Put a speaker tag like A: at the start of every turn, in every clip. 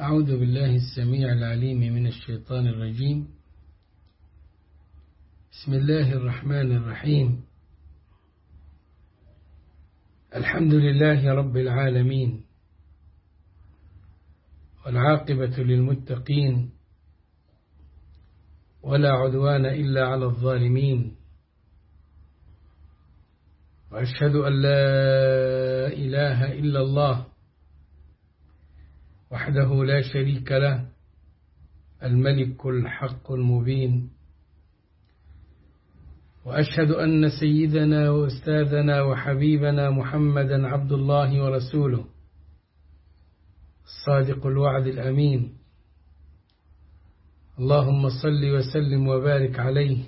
A: أعوذ بالله السميع العليم من الشيطان الرجيم. بسم الله الرحمن الرحيم. الحمد لله رب العالمين، والعاقبة للمتقين، ولا عدوان إلا على الظالمين، وأشهد أن لا إله إلا الله وحده لا شريك له، الملك الحق المبين. وأشهد أن سيدنا وأستاذنا وحبيبنا محمدا عبد الله ورسوله، الصادق الوعد الأمين. اللهم صل وسلم وبارك عليه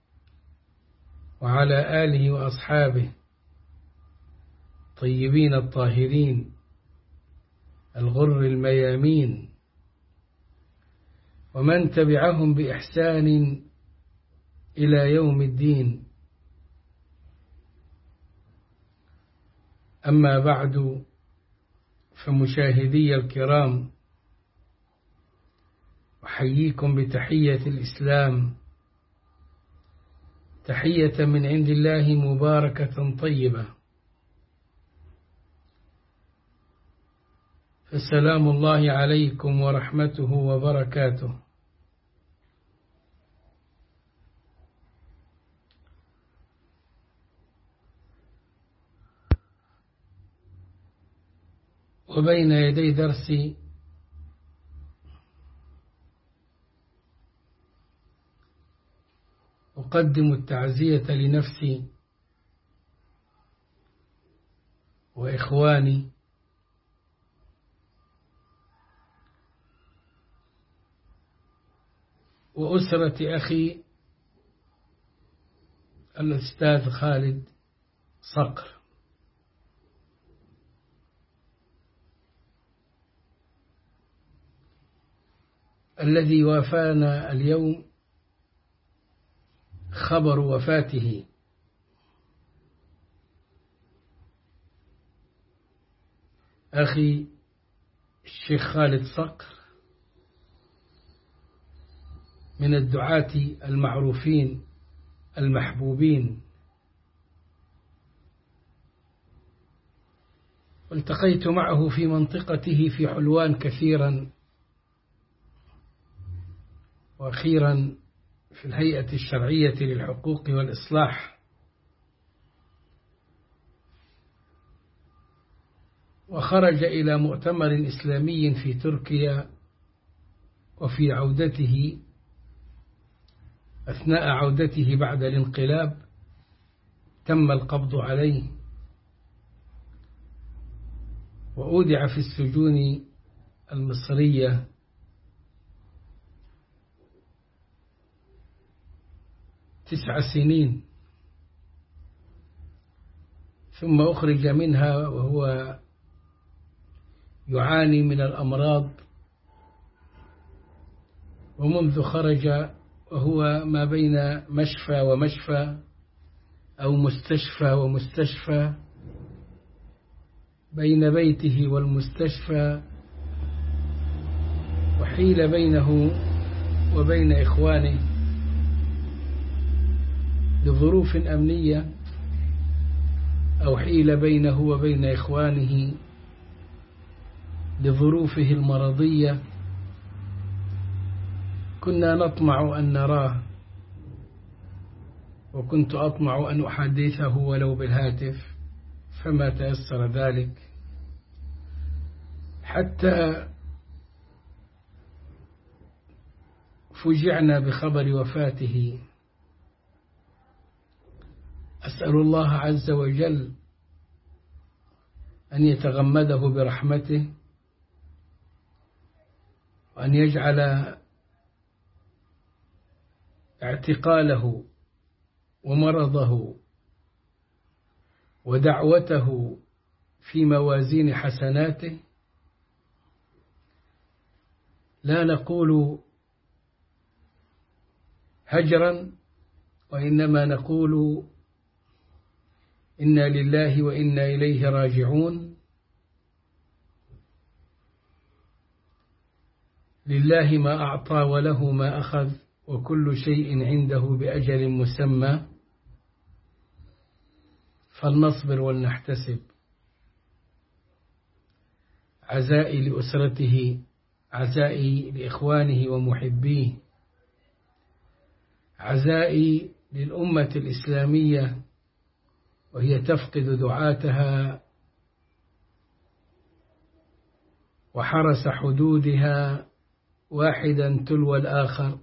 A: وعلى آله وأصحابه طيبين الطاهرين الغر الميامين، ومن تبعهم بإحسان إلى يوم الدين. أما بعد، فمشاهدي الكرام، أحييكم بتحية الإسلام، تحية من عند الله مباركة طيبة، فسلام الله عليكم ورحمته وبركاته. وبين يدي درسي أقدم التعزية لنفسي وإخواني وأسرة أخي الأستاذ خالد صقر، الذي وافانا اليوم خبر وفاته. أخي الشيخ خالد صقر من الدعاة المعروفين المحبوبين، والتقيت معه في منطقته في حلوان كثيرا، وأخيرا في الهيئة الشرعية للحقوق والإصلاح. وخرج إلى مؤتمر إسلامي في تركيا، وفي عودته أثناء عودته بعد الانقلاب تم القبض عليه وأودع في السجون المصرية 9 سنين، ثم أخرج منها وهو يعاني من الأمراض، ومنذ خرج وهو ما بين مشفى ومشفى أو مستشفى ومستشفى، بين بيته والمستشفى، وحيل بينه وبين إخوانه لظروف أمنية، أو حيل بينه وبين إخوانه لظروفه المرضية. كنا نطمع أن نراه، وكنت أطمع أن أحدثه ولو بالهاتف، فما تيسر ذلك، حتى فجعنا بخبر وفاته. أسأل الله عز وجل أن يتغمده برحمته، وأن يجعل اعتقاله ومرضه ودعوته في موازين حسناته. لا نقول هجرا، وإنما نقول إنا لله وإنا إليه راجعون. لله ما أعطى وله ما أخذ وكل شيء عنده بأجل مسمى، فلنصبر ولنحتسب. عزائي لأسرته، عزائي لإخوانه ومحبيه، عزائي للأمة الإسلامية وهي تفقد دعاتها وحرس حدودها واحدا تلو الآخر،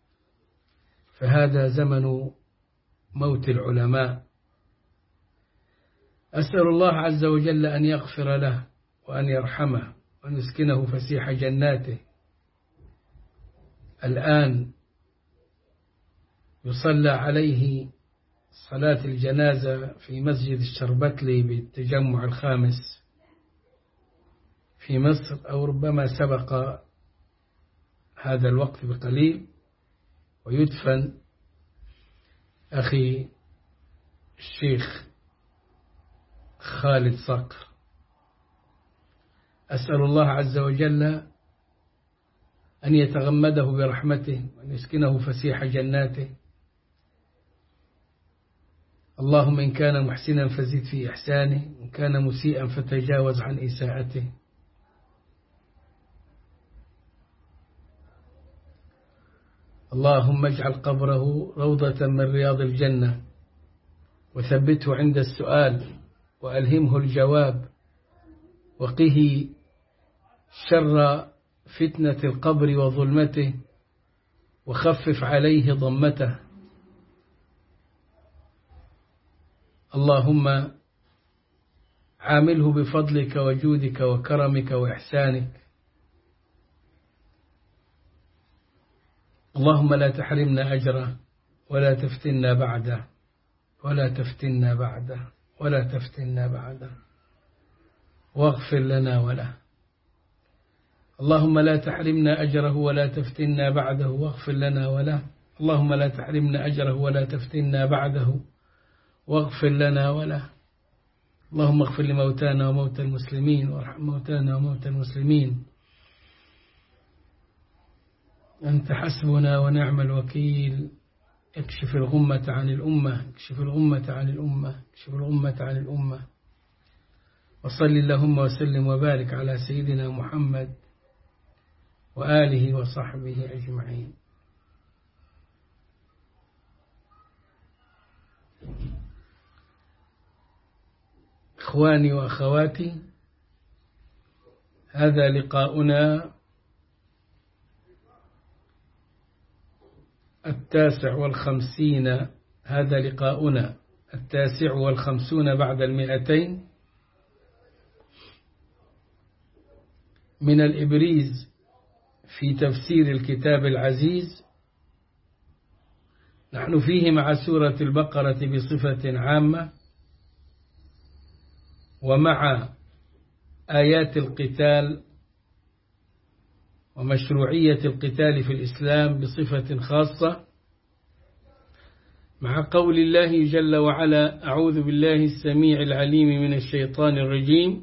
A: فهذا زمن موت العلماء. أسأل الله عز وجل أن يغفر له وأن يرحمه وأن يسكنه فسيح جناته. الآن يصلى عليه صلاة الجنازة في مسجد الشربتلي بالتجمع الخامس في مصر، أو ربما سبق هذا الوقت بقليل، ويدفن أخي الشيخ خالد صقر. أسأل الله عز وجل أن يتغمده برحمته وأن يسكنه فسيح جناته. اللهم إن كان محسنا فزد في إحسانه، وإن كان مسيئا فتجاوز عن إساءته. اللهم اجعل قبره روضة من رياض الجنة، وثبته عند السؤال، وألهمه الجواب، وقه شر فتنة القبر وظلمته، وخفف عليه ضمته. اللهم عامله بفضلك وجودك وكرمك وإحسانك. اللهم لا تحرمنا أجره ولا تفتنا بعده، ولا تفتنا بعده، ولا تفتنا بعده، واغفر لنا وله. اللهم لا تحرمنا أجره ولا تفتنا بعده، واغفر لنا وله. اللهم لا تحرمنا أجره ولا تفتنا بعده، واغفر لنا وله. اللهم اغفر لموتانا وموتى المسلمين، وارحم موتانا وموتى المسلمين. أنت حسبنا ونعم الوكيل. اكشف الغمة عن الأمة، اكشف الغمة عن الأمة، اكشف الغمة عن الأمة. وصل اللهم وسلم وبارك على سيدنا محمد وآله وصحبه أجمعين. إخواني وأخواتي، هذا لقاؤنا 59. هذا لقاؤنا 59 بعد 200 من الإبريز في تفسير الكتاب العزيز. نحن فيه مع سورة البقرة بصفة عامة، ومع آيات القتال ومشروعية القتال في الإسلام بصفة خاصة، مع قول الله جل وعلا: أعوذ بالله السميع العليم من الشيطان الرجيم: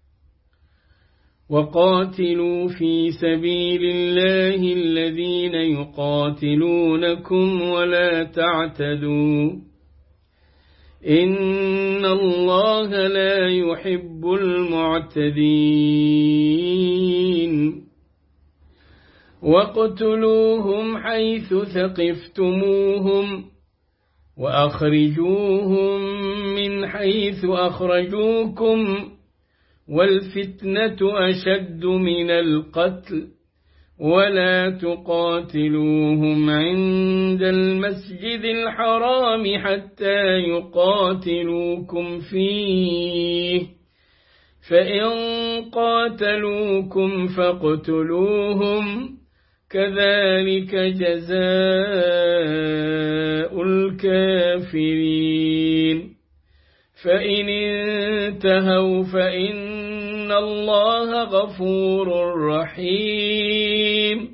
A: وقاتلوا في سبيل الله الذين يقاتلونكم ولا تعتدوا إن الله لا يحب المعتدين واقتلوهم حيث ثقفتموهم وأخرجوهم من حيث أخرجوكم والفتنة أشد من القتل ولا تقاتلوهم عند المسجد الحرام حتى يقاتلوكم فيه فإن قاتلوكم فاقتلوهم كذلك جزاء الكافرين فإن انتهوا فإن الله غفور رحيم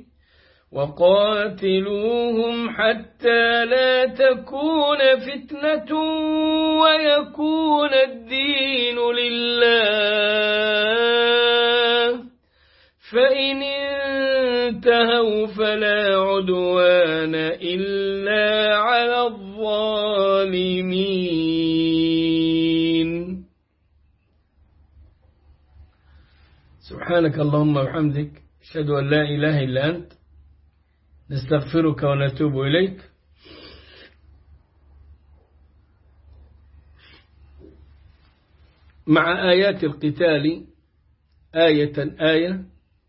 A: وقاتلوهم حتى لا تكون فتنة ويكون الدين لله فإن انتهوا تناهوا فلا عدوان إلا على الظالمين. سبحانك اللهم وبحمدك، أشهد أن لا إله إلا أنت، نستغفرك ونتوب إليك. مع آيات القتال آية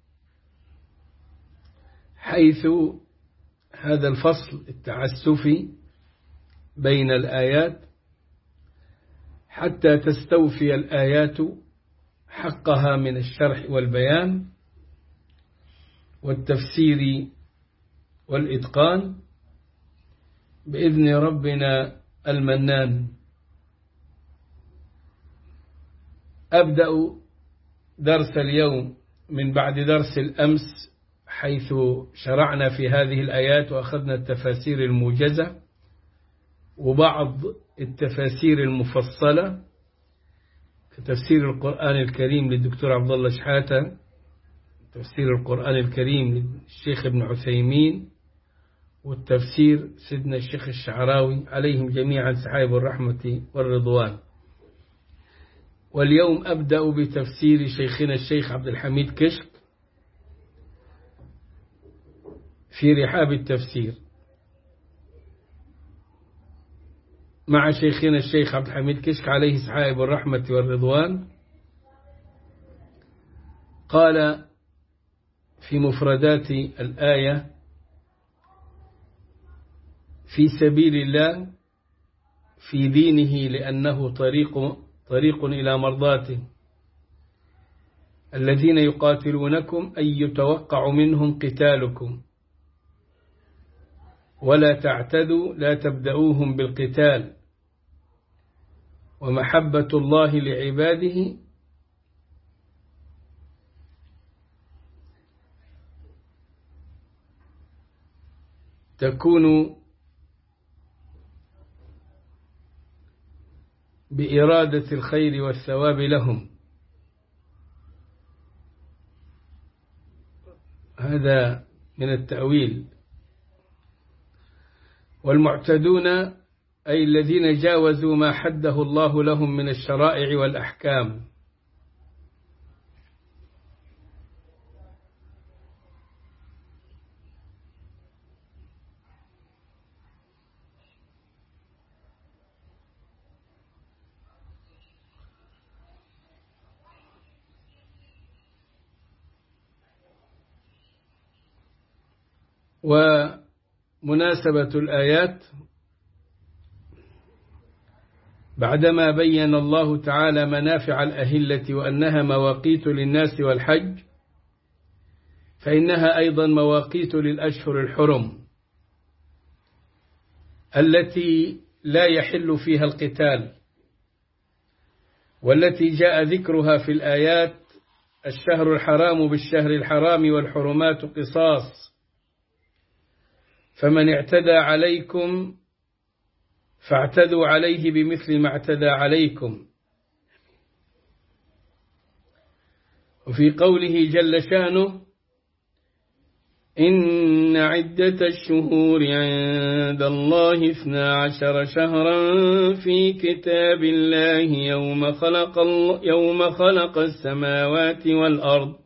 A: حيث هذا الفصل التعسفي بين الآيات حتى تستوفي الآيات حقها من الشرح والبيان والتفسير والإتقان بإذن ربنا المنان. أبدأ درس اليوم من بعد درس الأمس، حيث شرعنا في هذه الآيات وأخذنا التفاسير الموجزة وبعض التفاسير المفصلة كتفسير القرآن الكريم للدكتور عبد الله شحاتة، تفسير القرآن الكريم للشيخ ابن عثيمين، والتفسير سيدنا الشيخ الشعراوي عليهم جميعا سحائب الرحمة والرضوان. واليوم أبدأ بتفسير شيخنا الشيخ عبد الحميد كشك في رحاب التفسير. مع شيخنا الشيخ عبد الحميد كشك عليه سحائب الرحمة والرضوان قال في مفردات الآية: في سبيل الله في دينه لأنه طريق إلى مرضاته، الذين يقاتلونكم أن يتوقع منهم قتالكم ولا تعتدوا لا تبدأوهم بالقتال، ومحبة الله لعباده تكون بإرادة الخير والثواب لهم. هذا من التأويل. والمعتدون أي الذين جاوزوا ما حده الله لهم من الشرائع والأحكام. ومناسبة الآيات بعدما بين الله تعالى منافع الأهلة وأنها مواقيت للناس والحج، فإنها أيضا مواقيت للأشهر الحرم التي لا يحل فيها القتال، والتي جاء ذكرها في الآيات: الشهر الحرام بالشهر الحرام والحرمات قصاص، فمن اعتدى عليكم فاعتدوا عليه بمثل ما اعتدى عليكم. وفي قوله جل شانه: إن عدة الشهور عند الله 12 شهرا في كتاب الله يوم خلق السماوات والأرض.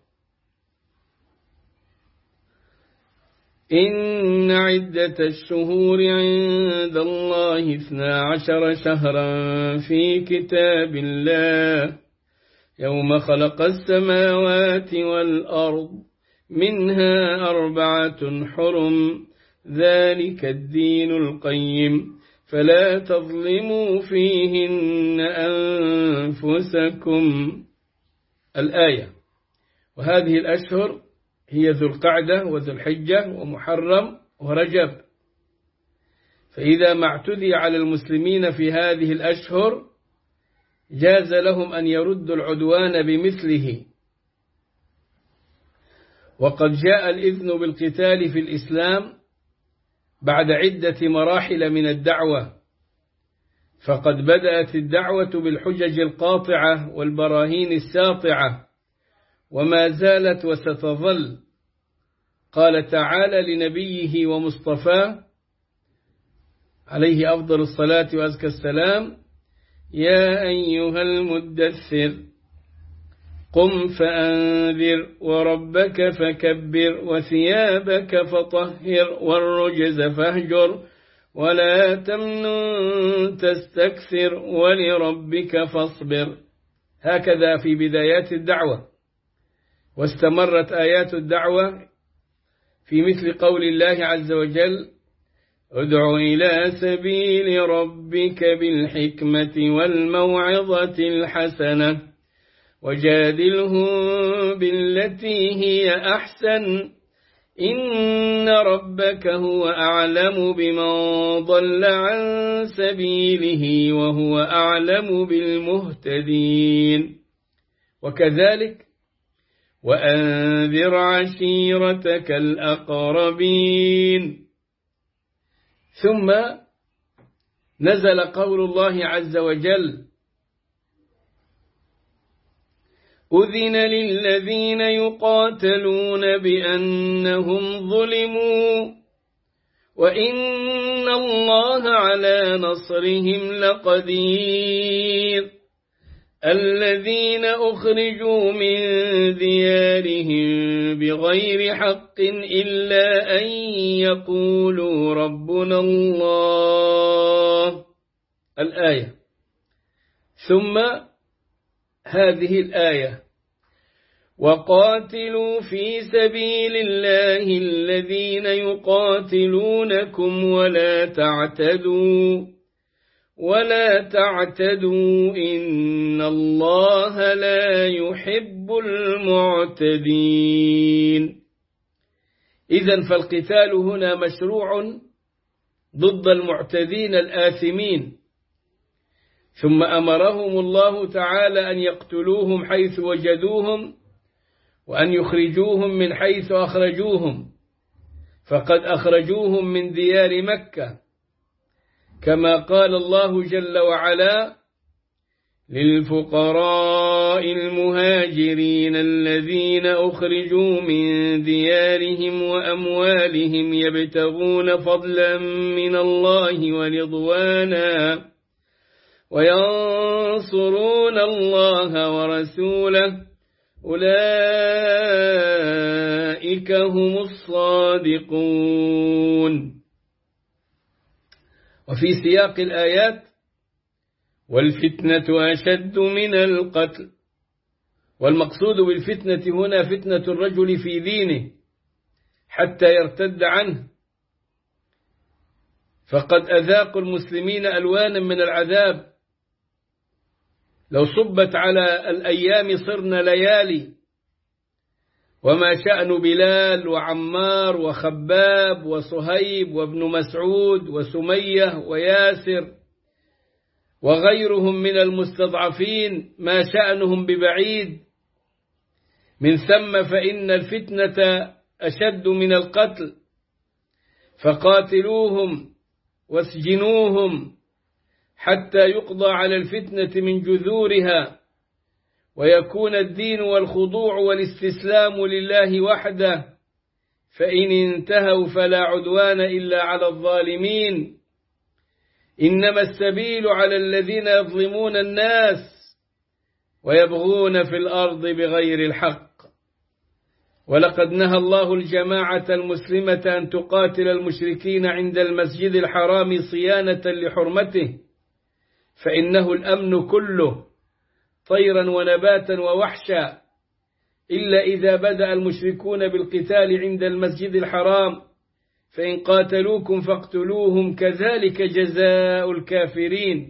A: إن عدة الشهور عند الله 12 شهرا في كتاب الله يوم خلق السماوات والأرض منها 4 حرم ذلك الدين القيم فلا تظلموا فيهن أنفسكم. الآية. وهذه الأشهر هي ذو القعدة وذو الحجة ومحرم ورجب. فإذا ما اعتدي على المسلمين في هذه الأشهر جاز لهم أن يردوا العدوان بمثله. وقد جاء الإذن بالقتال في الإسلام بعد عدة مراحل من الدعوة، فقد بدأت الدعوة بالحجج القاطعة والبراهين الساطعة، وما زالت وستظل قال تعالى لنبيه ومصطفاه عليه أفضل الصلاة وأزكى السلام: يا أيها المدثر قم فأنذر وربك فكبر وثيابك فطهر والرجز فاهجر ولا تمنن تستكثر ولربك فاصبر. هكذا في بدايات الدعوة، واستمرت آيات الدعوة في مثل قول الله عز وجل: ادع إلى سبيل ربك بالحكمة والموعظة الحسنة وجادلهم بالتي هي أحسن إن ربك هو أعلم بمن ضل عن سبيله وهو أعلم بالمهتدين. وكذلك وأنذر عشيرتك الأقربين. ثم نزل قول الله عز وجل: أذن للذين يقاتلون بأنهم ظلموا وإن الله على نصرهم لقدير الذين أخرجوا من ديارهم بغير حق إلا أن يقولوا ربنا الله. الآية. ثم هذه الآية: وقاتلوا في سبيل الله الذين يقاتلونكم ولا تعتدوا إن الله لا يحب المعتدين. إذن فالقتال هنا مشروع ضد المعتدين الآثمين، ثم أمرهم الله تعالى أن يقتلوهم حيث وجدوهم وأن يخرجوهم من حيث أخرجوهم، فقد أخرجوهم من ديار مكة، كما قال الله جل وعلا: للفقراء المهاجرين الذين أخرجوا من ديارهم وأموالهم يبتغون فضلا من الله ورضوانا وينصرون الله ورسوله أولئك هم الصادقون. وفي سياق الآيات: والفتنة أشد من القتل. والمقصود بالفتنة هنا فتنة الرجل في دينه حتى يرتد عنه، فقد أذاقوا المسلمين ألوانا من العذاب، لو صبت على الأيام صرنا ليالي. وما شأن بلال وعمار وخباب وصهيب وابن مسعود وسمية وياسر وغيرهم من المستضعفين، ما شأنهم ببعيد. من ثم فإن الفتنة أشد من القتل، فقاتلوهم واسجنوهم حتى يقضى على الفتنة من جذورها، ويكون الدين والخضوع والاستسلام لله وحده، فإن انتهوا فلا عدوان إلا على الظالمين. إنما السبيل على الذين يظلمون الناس ويبغون في الأرض بغير الحق. ولقد نهى الله الجماعة المسلمة أن تقاتل المشركين عند المسجد الحرام صيانة لحرمته، فإنه الأمن كله طيرا ونباتا ووحشا، إلا إذا بدأ المشركون بالقتال عند المسجد الحرام، فإن قاتلوكم فاقتلوهم كذلك جزاء الكافرين.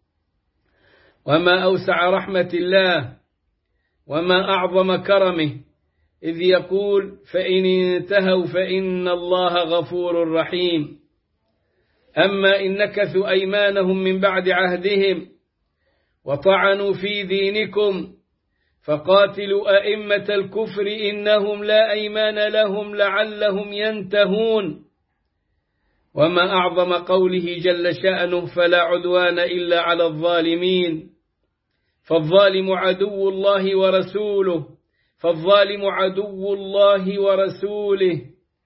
A: وما أوسع رحمة الله وما أعظم كرمه، إذ يقول: فإن انتهوا فإن الله غفور رحيم. أما إن نكثوا أيمانهم من بعد عهدهم وطعنوا في دينكم فقاتلوا أئمة الكفر إنهم لا أيمان لهم لعلهم ينتهون. وما أعظم قوله جل شأنه: فلا عدوان إلا على الظالمين. فالظالم عدو الله ورسوله،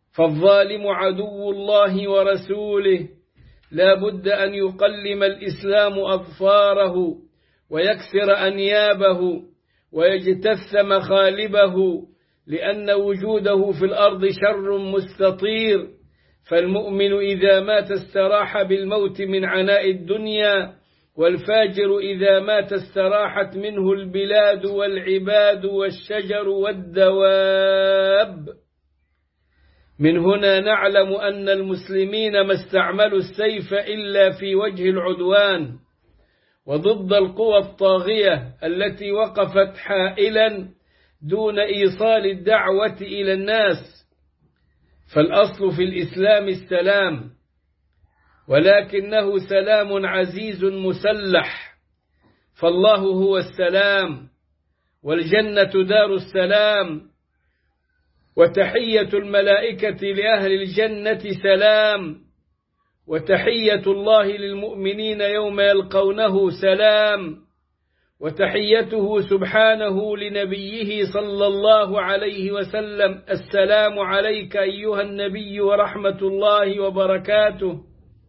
A: فالظالم عدو الله ورسوله، لا بد أن يقلم الإسلام أظفاره ويكسر أنيابه ويجتث مخالبه، لأن وجوده في الأرض شر مستطير. فالمؤمن إذا مات استراح بالموت من عناء الدنيا، والفاجر إذا مات استراحت منه البلاد والعباد والشجر والدواب. من هنا نعلم أن المسلمين ما استعملوا السيف إلا في وجه العدوان وضد القوى الطاغية التي وقفت حائلا دون إيصال الدعوة إلى الناس. فالأصل في الإسلام السلام، ولكنه سلام عزيز مسلح، فالله هو السلام، والجنة دار السلام، وتحية الملائكة لأهل الجنة سلام، وتحية الله للمؤمنين يوم يلقونه سلام، وتحيته سبحانه لنبيه صلى الله عليه وسلم السلام عليك أيها النبي ورحمة الله وبركاته.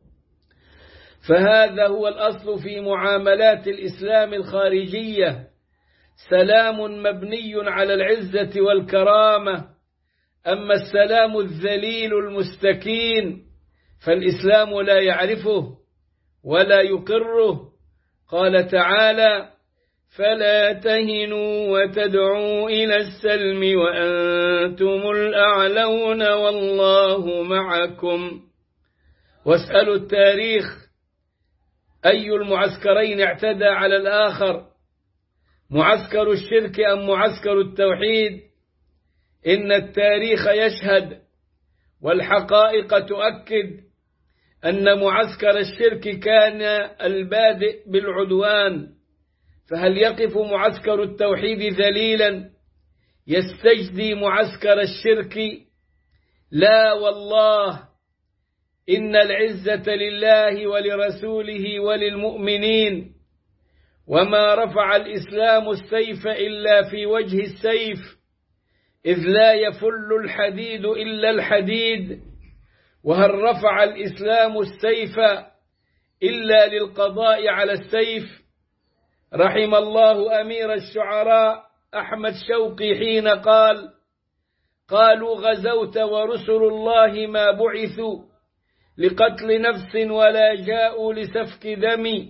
A: فهذا هو الأصل في معاملات الإسلام الخارجية، سلام مبني على العزة والكرامة. أما السلام الذليل المستكين فالإسلام لا يعرفه ولا يقره. قال تعالى: فلا تهنوا وتدعوا إلى السلم وأنتم الأعلون والله معكم. واسألوا التاريخ أي المعسكرين اعتدى على الآخر، معسكر الشرك أم معسكر التوحيد؟ إن التاريخ يشهد والحقائق تؤكد أن معسكر الشرك كان البادئ بالعدوان. فهل يقف معسكر التوحيد ذليلا يستجدي معسكر الشرك؟ لا والله، إن العزة لله ولرسوله وللمؤمنين، وما رفع الإسلام السيف إلا في وجه السيف، إذ لا يفل الحديد إلا الحديد. وهل رفع الإسلام السيف إلا للقضاء على السيف؟ رحم الله أمير الشعراء أحمد شوقي حين قال: قالوا غزوت ورسل الله ما بعثوا لقتل نفس ولا جاءوا لسفك دم.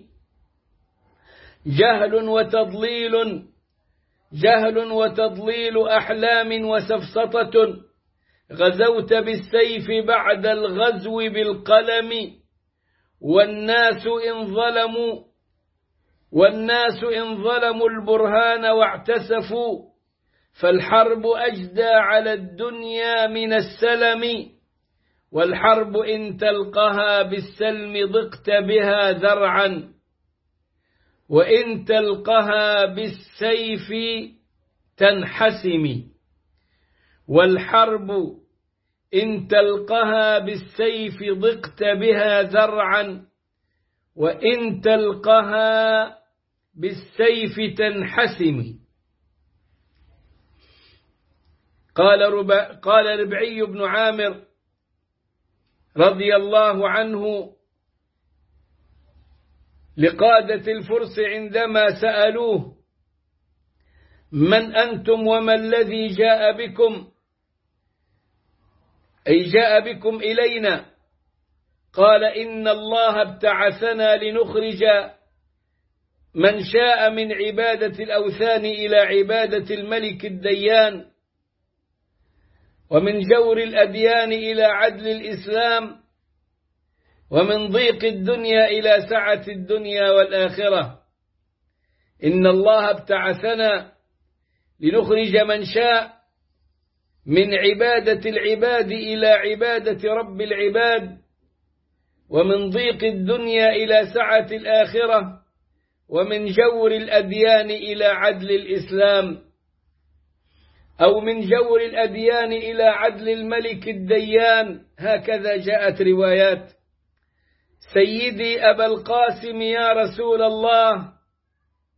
A: جهل وتضليل أحلام وسفسطة، غزوت بالسيف بعد الغزو بالقلم. والناس إن ظلموا البرهان واعتسفوا، فالحرب أجدى على الدنيا من السلم. والحرب إن تلقها بالسلم ضقت بها ذرعا، وإن تلقها بالسيف تنحسم. والحرب إن تلقها بالسيف ضقت بها ذرعا، وإن تلقها بالسيف تنحسم. قال ربعي بن عامر رضي الله عنه لقادة الفرس عندما سألوه: من أنتم وما الذي جاء بكم؟ أي جاء بكم إلينا. قال: إن الله ابتعثنا لنخرج من شاء من عبادة الأوثان إلى عبادة الملك الديان، ومن جور الأديان إلى عدل الإسلام، ومن ضيق الدنيا إلى سعة الدنيا والآخرة. إن الله ابتعثنا لنخرج من شاء من عبادة العباد إلى عبادة رب العباد، ومن ضيق الدنيا إلى سعة الآخرة، ومن جور الأديان إلى عدل الإسلام، أو من جور الأديان إلى عدل الملك الديان. هكذا جاءت روايات. سيدي أبا القاسم يا رسول الله،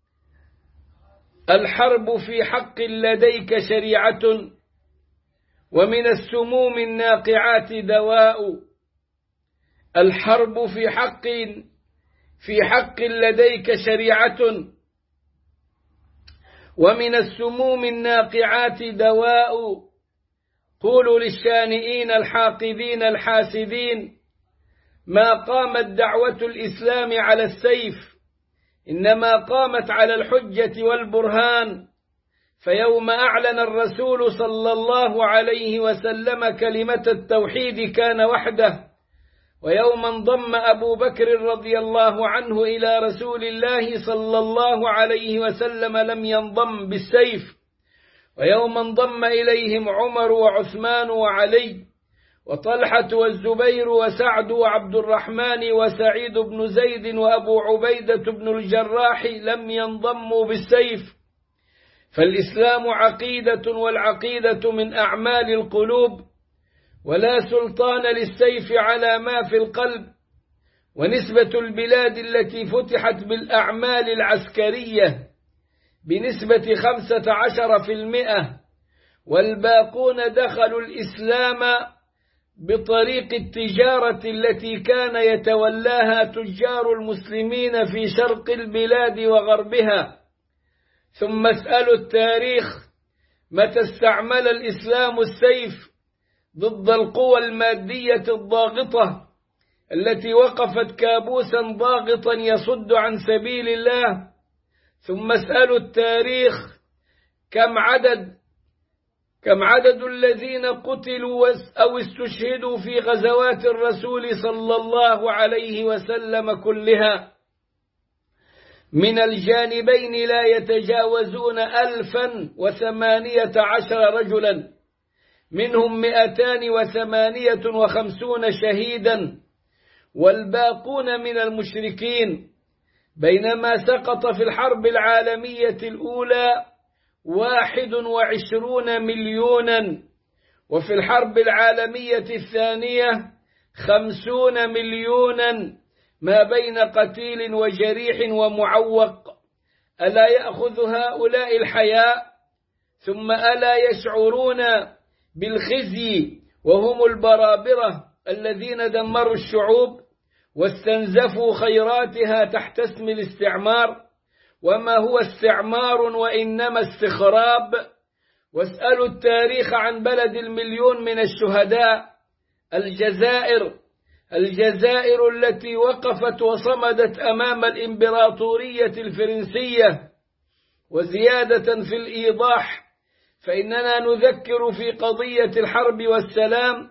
A: الحرب في حق لديك شريعة، ومن السموم الناقعات دواء. الحرب في حق لديك شريعة، ومن السموم الناقعات دواء. قولوا للشانئين الحاقدين الحاسدين: ما قامت دعوة الإسلام على السيف، إنما قامت على الحجة والبرهان. فيوم أعلن الرسول صلى الله عليه وسلم كلمة التوحيد كان وحده، ويوم انضم أبو بكر رضي الله عنه إلى رسول الله صلى الله عليه وسلم لم ينضم بالسيف، ويوم انضم إليهم عمر وعثمان وعلي وطلحة والزبير وسعد وعبد الرحمن وسعيد بن زيد وأبو عبيدة بن الجراح لم ينضموا بالسيف. فالإسلام عقيدة، والعقيدة من أعمال القلوب، ولا سلطان للسيف على ما في القلب. ونسبة البلاد التي فتحت بالأعمال العسكرية بنسبة 15%، والباقون دخلوا الإسلام بطريق التجارة التي كان يتولاها تجار المسلمين في شرق البلاد وغربها. ثم اسألوا التاريخ متى استعمل الإسلام السيف ضد القوى المادية الضاغطة التي وقفت كابوسا ضاغطا يصد عن سبيل الله. ثم اسألوا التاريخ كم عدد الذين قتلوا أو استشهدوا في غزوات الرسول صلى الله عليه وسلم كلها. من الجانبين لا يتجاوزون 1018 رجلا، منهم 258 شهيدا، والباقون من المشركين. بينما سقط في الحرب العالمية الأولى 21 مليونا، وفي الحرب العالمية الثانية 50 مليونا، ما بين قتيل وجريح ومعوق. ألا يأخذ هؤلاء الحياء؟ ثم ألا يشعرون بالخزي وهم البرابرة الذين دمروا الشعوب واستنزفوا خيراتها تحت اسم الاستعمار؟ وما هو استعمار وإنما استخراب. واسألوا التاريخ عن بلد 1,000,000 من الشهداء، الجزائر التي وقفت وصمدت أمام الإمبراطورية الفرنسية. وزيادة في الإيضاح، فإننا نذكر في قضية الحرب والسلام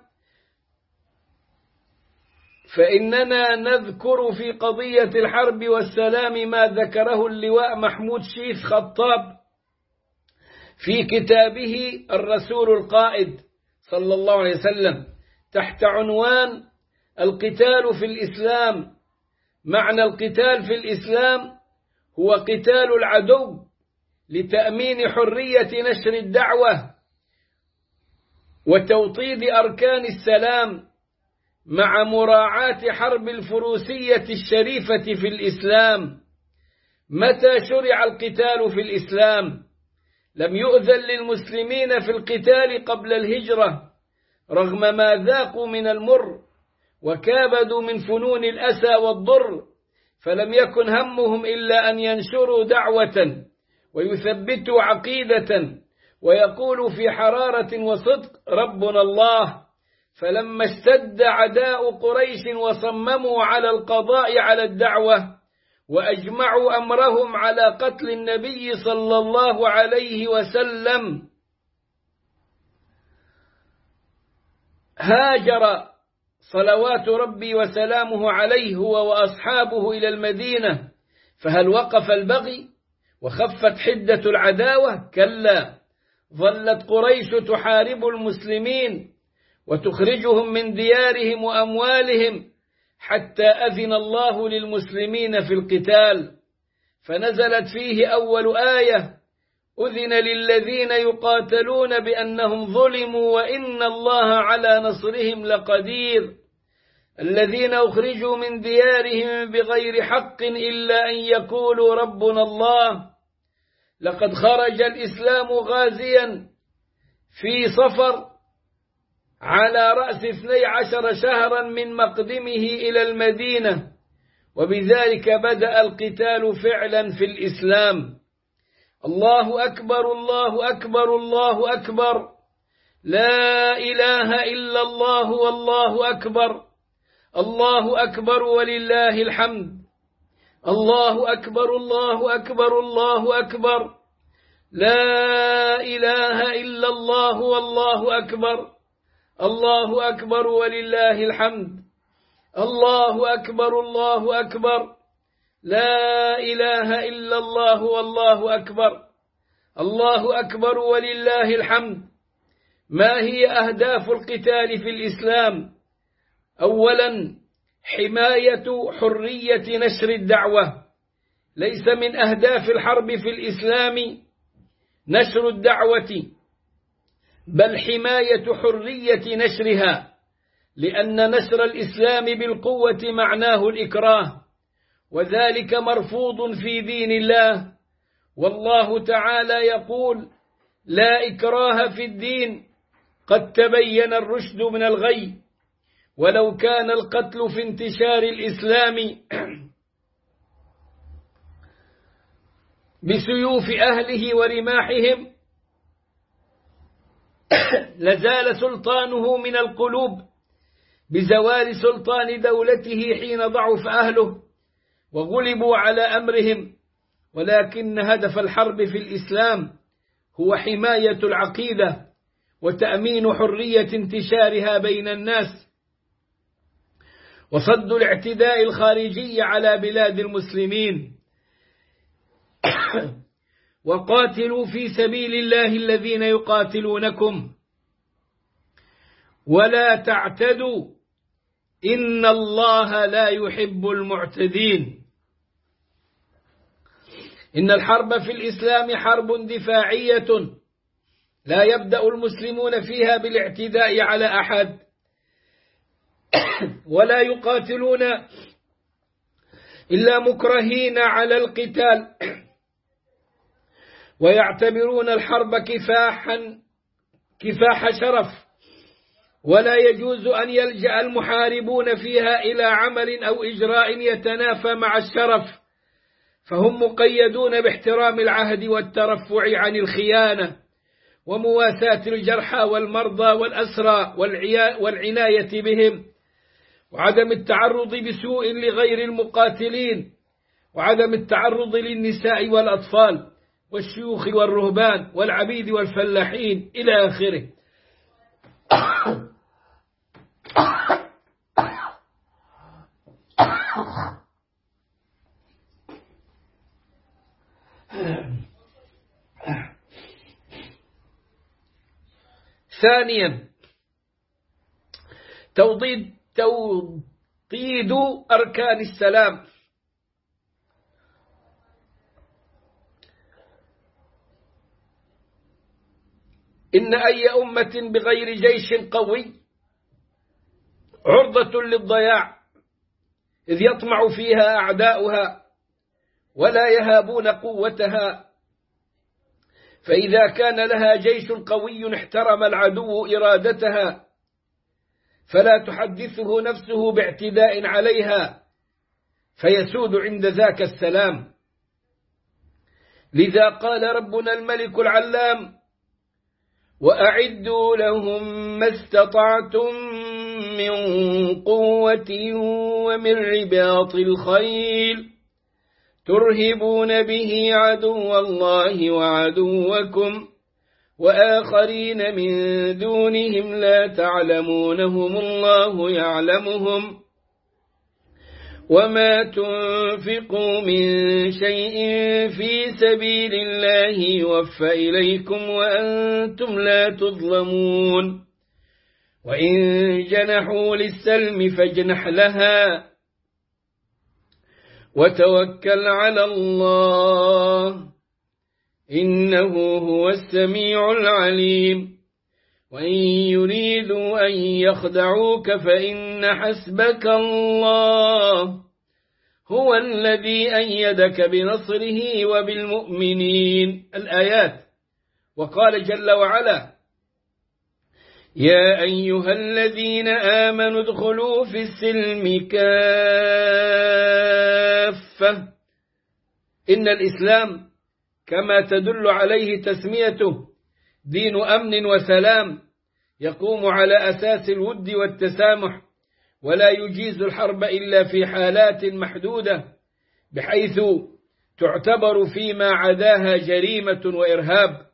A: ما ذكره اللواء محمود شيث خطاب في كتابه الرسول القائد صلى الله عليه وسلم تحت عنوان القتال في الإسلام. معنى القتال في الإسلام هو قتال العدو لتأمين حرية نشر الدعوة وتوطيد أركان السلام، مع مراعاة حرب الفروسية الشريفة في الإسلام. متى شرع القتال في الإسلام؟ لم يؤذن للمسلمين في القتال قبل الهجرة، رغم ما ذاقوا من المر وكابدوا من فنون الأسى والضر، فلم يكن همهم إلا أن ينشروا دعوة ويثبتوا عقيدة ويقولوا في حرارة وصدق: ربنا الله. فلما اشتد عداء قريش وصمموا على القضاء على الدعوة وأجمعوا أمرهم على قتل النبي صلى الله عليه وسلم، هاجر صلوات ربي وسلامه عليه هو وأصحابه إلى المدينة. فهل وقف البغي وخفت حدة العداوة؟ كلا، ظلت قريش تحارب المسلمين وتخرجهم من ديارهم وأموالهم حتى أذن الله للمسلمين في القتال، فنزلت فيه أول آية: أذن للذين يقاتلون بأنهم ظلموا وإن الله على نصرهم لقدير. الذين أخرجوا من ديارهم بغير حق إلا أن يقولوا ربنا الله. لقد خرج الإسلام غازيا في صفر على رأس 12 شهرا من مقدمه إلى المدينة، وبذلك بدأ القتال فعلا في الإسلام. الله أكبر الله أكبر الله أكبر، لا إله إلا الله والله أكبر، الله أكبر ولله الحمد، الله أكبر الله أكبر الله أكبر، لا إله إلا الله والله أكبر، الله أكبر ولله الحمد، الله أكبر الله أكبر، لا إله إلا الله والله أكبر، الله أكبر ولله الحمد. ما هي أهداف القتال في الإسلام؟ أولا، حماية حرية نشر الدعوة. ليس من أهداف الحرب في الإسلام نشر الدعوة، بل حماية حرية نشرها، لأن نشر الإسلام بالقوة معناه الإكراه، وذلك مرفوض في دين الله. والله تعالى يقول: لا إكراه في الدين، قد تبين الرشد من الغي. ولو كان القتل في انتشار الإسلام بسيوف أهله ورماحهم لزال سلطانه من القلوب بزوال سلطان دولته حين ضعف أهله وغلبوا على أمرهم. ولكن هدف الحرب في الإسلام هو حماية العقيدة وتأمين حرية انتشارها بين الناس، وصد الاعتداء الخارجي على بلاد المسلمين. وقاتلوا في سبيل الله الذين يقاتلونكم ولا تعتدوا إن الله لا يحب المعتدين. إن الحرب في الإسلام حرب دفاعية، لا يبدأ المسلمون فيها بالاعتداء على أحد، ولا يقاتلون إلا مكرهين على القتال، ويعتبرون الحرب كفاح شرف، ولا يجوز أن يلجأ المحاربون فيها إلى عمل أو إجراء يتنافى مع الشرف، فهم مقيدون باحترام العهد والترفع عن الخيانة ومواساة الجرحى والمرضى والأسرى والعناية بهم، وعدم التعرض بسوء لغير المقاتلين، وعدم التعرض للنساء والأطفال والشيوخ والرهبان والعبيد والفلاحين إلى آخره. ثانيا، توطيد أركان السلام. إن أي أمة بغير جيش قوي عرضة للضياع، إذ يطمع فيها أعداؤها ولا يهابون قوتها، فإذا كان لها جيش قوي احترم العدو إرادتها، فلا تحدثه نفسه باعتداء عليها، فيسود عند ذاك السلام. لذا قال ربنا الملك العلام: وأعدوا لهم ما استطعتم من قوة ومن رباط الخيل ترهبون به عدو الله وعدوكم وآخرين من دونهم لا تعلمونهم الله يعلمهم وما تنفقوا من شيء في سبيل الله يوفى إليكم وأنتم لا تظلمون وإن جنحوا للسلم فاجنح لها وتوكل على الله إنه هو السميع العليم وإن يريدوا أن يخدعوك فإن حسبك الله هو الذي أيدك بنصره وبالمؤمنين. الآيات. وقال جل وعلا: يا أيها الذين آمنوا ادخلوا في السلم كافة. إن الإسلام كما تدل عليه تسميته دين أمن وسلام، يقوم على أساس الود والتسامح، ولا يجيز الحرب إلا في حالات محدودة، بحيث تعتبر فيما عداها جريمة وإرهاب.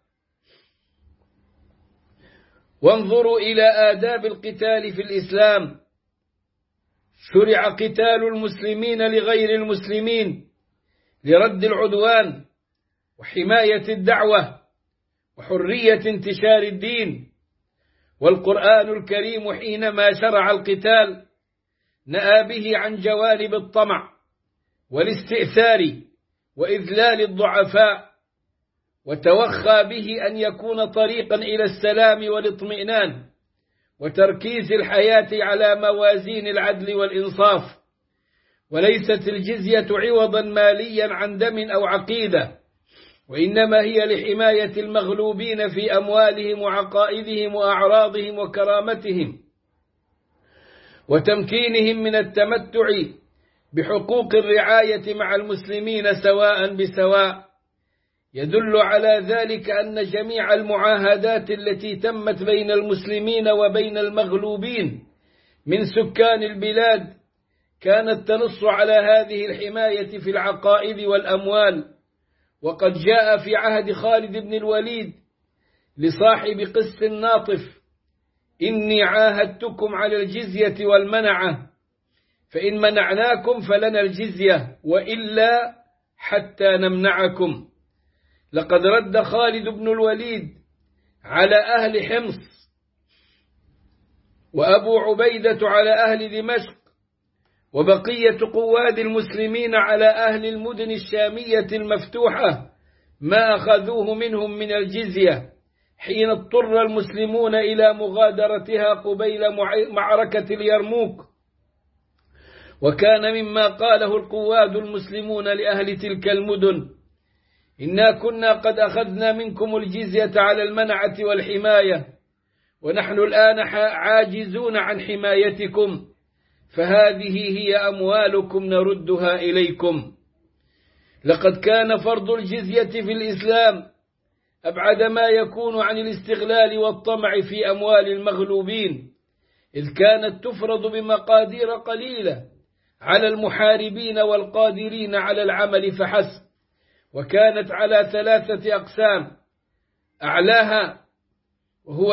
A: وانظروا إلى آداب القتال في الإسلام. شرع قتال المسلمين لغير المسلمين لرد العدوان وحماية الدعوة وحرية انتشار الدين. والقرآن الكريم حينما شرع القتال نأى به عن جوانب الطمع والاستئثار وإذلال الضعفاء، وتوخى به أن يكون طريقا إلى السلام والاطمئنان وتركيز الحياة على موازين العدل والإنصاف. وليست الجزية عوضا ماليا عن دم أو عقيدة، وإنما هي لحماية المغلوبين في أموالهم وعقائدهم وأعراضهم وكرامتهم، وتمكينهم من التمتع بحقوق الرعاية مع المسلمين سواء بسواء. يدل على ذلك أن جميع المعاهدات التي تمت بين المسلمين وبين المغلوبين من سكان البلاد كانت تنص على هذه الحماية في العقائد والأموال. وقد جاء في عهد خالد بن الوليد لصاحب قس الناطف: إني عاهدتكم على الجزية والمنعة، فإن منعناكم فلنا الجزية وإلا حتى نمنعكم. لقد رد خالد بن الوليد على أهل حمص، وأبو عبيدة على أهل دمشق، وبقية قواد المسلمين على أهل المدن الشامية المفتوحة ما أخذوه منهم من الجزية حين اضطر المسلمون إلى مغادرتها قبيل معركة اليرموك. وكان مما قاله القواد المسلمون لأهل تلك المدن: إنا كنا قد أخذنا منكم الجزية على المنعة والحماية، ونحن الآن عاجزون عن حمايتكم، فهذه هي أموالكم نردها إليكم. لقد كان فرض الجزية في الإسلام أبعد ما يكون عن الاستغلال والطمع في أموال المغلوبين، إذ كانت تفرض بمقادير قليلة على المحاربين والقادرين على العمل فحسب، وكانت على 3 أقسام: أعلاها وهو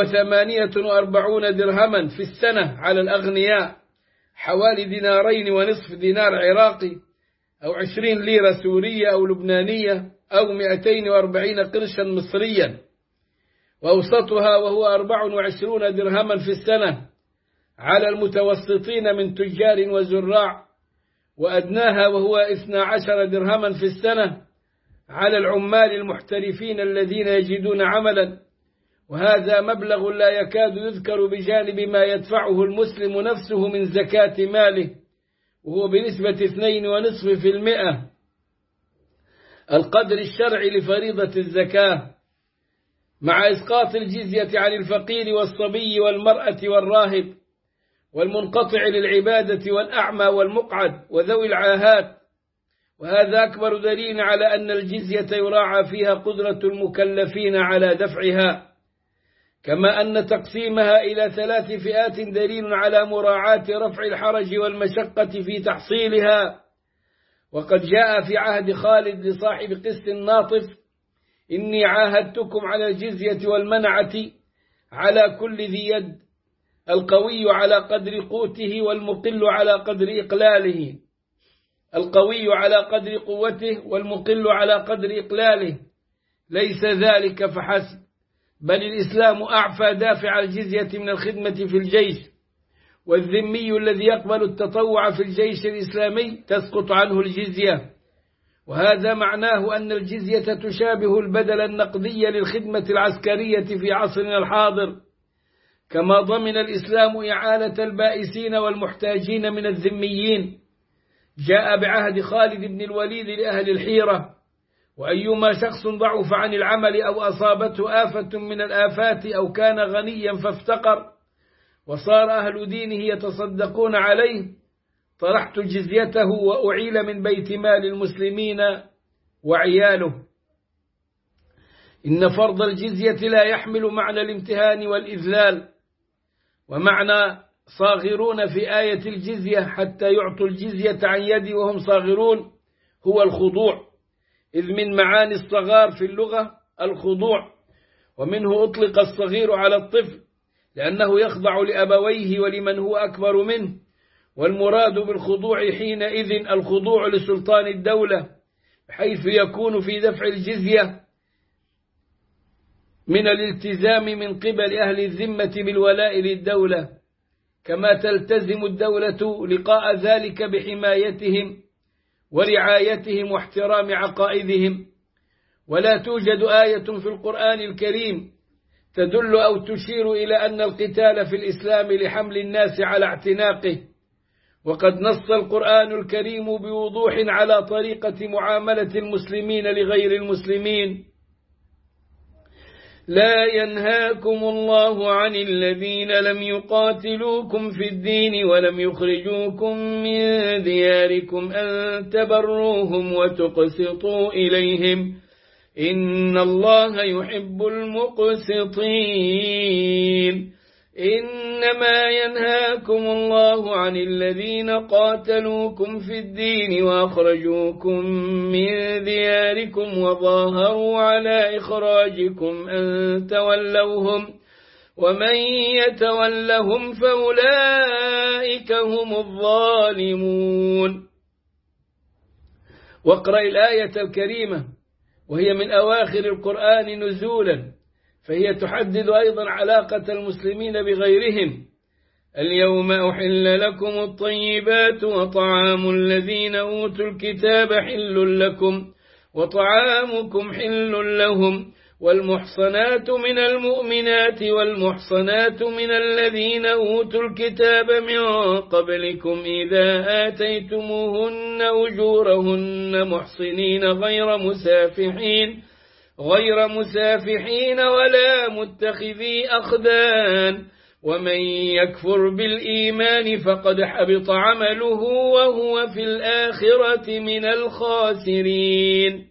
A: 48 درهما في السنة على الأغنياء، حوالي 2.5 دينار عراقي، أو 20 ليرة سورية أو لبنانية، أو 240 قرشا مصريا. وأوسطها وهو 24 درهما في السنة على المتوسطين من تجار وزراع، وأدناها وهو 12 درهما في السنة على العمال المحترفين الذين يجدون عملا. وهذا مبلغ لا يكاد يذكر بجانب ما يدفعه المسلم نفسه من زكاة ماله، وهو بنسبة 2.5% القدر الشرعي لفريضة الزكاة، مع إسقاط الجزية عن الفقير والصبي والمرأة والراهب والمنقطع للعبادة والأعمى والمقعد وذوي العاهات. وهذا أكبر دليل على أن الجزية يراعى فيها قدرة المكلفين على دفعها، كما أن تقسيمها إلى 3 فئات دليل على مراعاة رفع الحرج والمشقة في تحصيلها. وقد جاء في عهد خالد لصاحب قس الناطف: إني عاهدتكم على الجزية والمنعة على كل ذي يد، القوي على قدر قوته والمقل على قدر إقلاله، القوي على قدر قوته والمقل على قدر إقلاله. ليس ذلك فحسب، بل الإسلام أعفى دافع الجزية من الخدمة في الجيش، والذمي الذي يقبل التطوع في الجيش الإسلامي تسقط عنه الجزية. وهذا معناه أن الجزية تشابه البدل النقدي للخدمة العسكرية في عصرنا الحاضر، كما ضمن الإسلام إعانة البائسين والمحتاجين من الذميين. جاء بعهد خالد بن الوليد لأهل الحيرة: وأيما شخص ضعف عن العمل أو أصابته آفة من الآفات أو كان غنيا فافتقر وصار أهل دينه يتصدقون عليه طرحت جزيته وأعيل من بيت مال المسلمين وعياله. إن فرض الجزية لا يحمل معنى الامتهان والإذلال، ومعنى صاغرون في آية الجزية حتى يعطوا الجزية عن يد وهم صاغرون هو الخضوع، إذ من معاني الصغار في اللغة الخضوع، ومنه أطلق الصغير على الطفل لأنه يخضع لأبويه ولمن هو أكبر منه، والمراد بالخضوع حينئذ الخضوع لسلطان الدولة، حيث يكون في دفع الجزية من الالتزام من قبل أهل الذمة بالولاء للدولة، كما تلتزم الدولة لقاء ذلك بحمايتهم ورعايتهم واحترام عقائدهم. ولا توجد آية في القرآن الكريم تدل أو تشير إلى أن القتال في الإسلام لحمل الناس على اعتناقه، وقد نص القرآن الكريم بوضوح على طريقة معاملة المسلمين لغير المسلمين. لا ينهاكم الله عن الذين لم يقاتلوكم في الدين ولم يخرجوكم من دياركم أن تبروهم وتقسطوا إليهم إن الله يحب المقسطين. إنما ينهاكم الله عن الذين قاتلوكم في الدين وأخرجوكم من دياركم وظاهروا على إخراجكم أن تولوهم ومن يتولهم فأولئك هم الظالمون. واقرأ الآية الكريمة وهي من أواخر القرآن نزولا، فهي تحدد أيضا علاقة المسلمين بغيرهم. اليوم أحل لكم الطيبات وطعام الذين أوتوا الكتاب حل لكم وطعامكم حل لهم والمحصنات من المؤمنات والمحصنات من الذين أوتوا الكتاب من قبلكم إذا آتيتموهن أجورهن محصنين غير مسافحين ولا متخذي أخدان ومن يكفر بالإيمان فقد حبط عمله وهو في الآخرة من الخاسرين.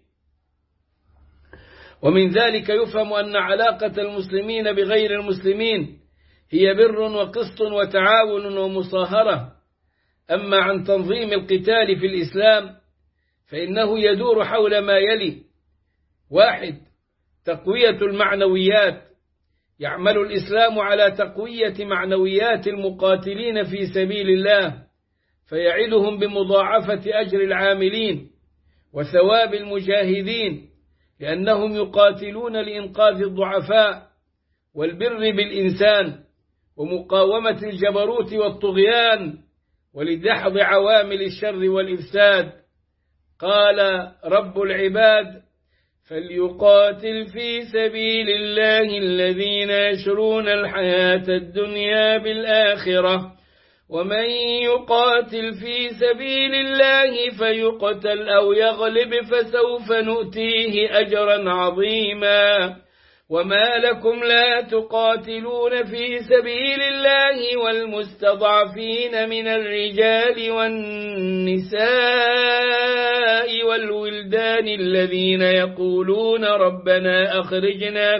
A: ومن ذلك يفهم أن علاقة المسلمين بغير المسلمين هي بر وقسط وتعاون ومصاهرة. أما عن تنظيم القتال في الإسلام فإنه يدور حول ما يلي: 1. تقوية المعنويات، يعمل الإسلام على تقوية معنويات المقاتلين في سبيل الله، فيعدهم بمضاعفة أجر العاملين وثواب المجاهدين، لأنهم يقاتلون لإنقاذ الضعفاء والبر بالإنسان ومقاومة الجبروت والطغيان ولدحض عوامل الشر والإفساد. قال رب العباد: فليقاتل في سبيل الله الذين يشرون الحياة الدنيا بالآخرة ومن يقاتل في سبيل الله فيقتل أو يغلب فسوف نؤتيه أجرا عظيما. وما لكم لا تقاتلون في سبيل الله والمستضعفين من الرجال والنساء والولدان الذين يقولون ربنا أخرجنا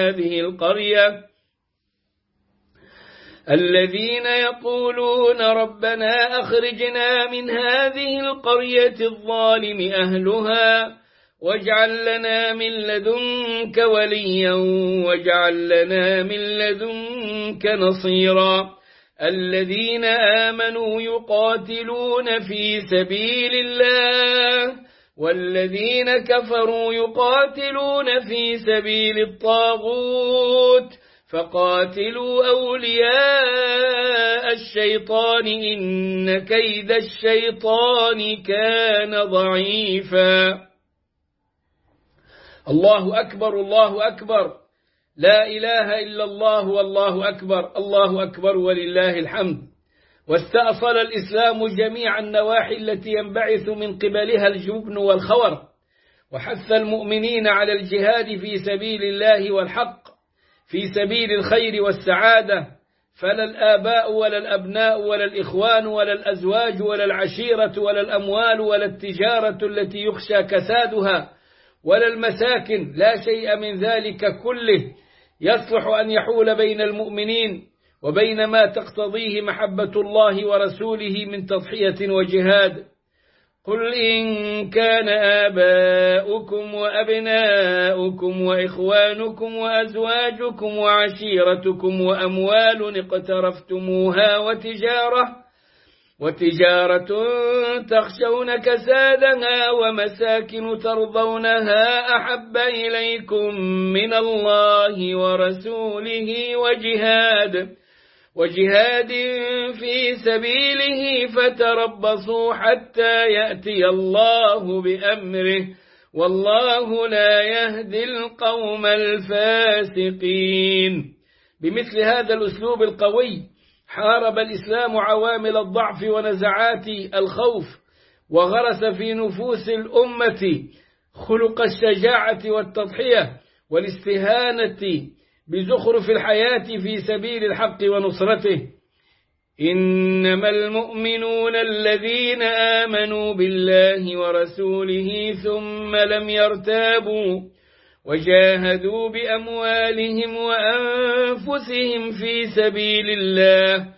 A: من هذه القرية الظالم أهلها واجعل لنا من لدنك وليا واجعل لنا من لدنك نصيرا. الذين آمنوا يقاتلون في سبيل الله والذين كفروا يقاتلون في سبيل الطاغوت فقاتلوا أولياء الشيطان إن كيد الشيطان كان ضعيفا. الله أكبر الله أكبر، لا إله إلا الله والله أكبر، الله أكبر ولله الحمد. واستأصل الإسلام جميع النواحي التي ينبعث من قبلها الجبن والخور، وحث المؤمنين على الجهاد في سبيل الله والحق، في سبيل الخير والسعادة، فلا الآباء ولا الأبناء ولا الإخوان ولا الأزواج ولا العشيرة ولا الأموال ولا التجارة التي يخشى كسادها ولا المساكن، لا شيء من ذلك كله يصلح أن يحول بين المؤمنين وبين ما تقتضيه محبة الله ورسوله من تضحية وجهاد. قل إن كان آباؤكم وأبناؤكم وإخوانكم وأزواجكم وعشيرتكم وأموال اقترفتموها وتجارة تخشون كسادها ومساكن ترضونها أحب إليكم من الله ورسوله وجهاد في سبيله فتربصوا حتى يأتي الله بأمره والله لا يهدي القوم الفاسقين. بمثل هذا الأسلوب القوي حارب الإسلام عوامل الضعف ونزعات الخوف، وغرس في نفوس الأمة خلق الشجاعة والتضحية والاستهانة بزخرف الحياة في سبيل الحق ونصرته. إنما المؤمنون الذين آمنوا بالله ورسوله ثم لم يرتابوا وجاهدوا بأموالهم وأنفسهم في سبيل الله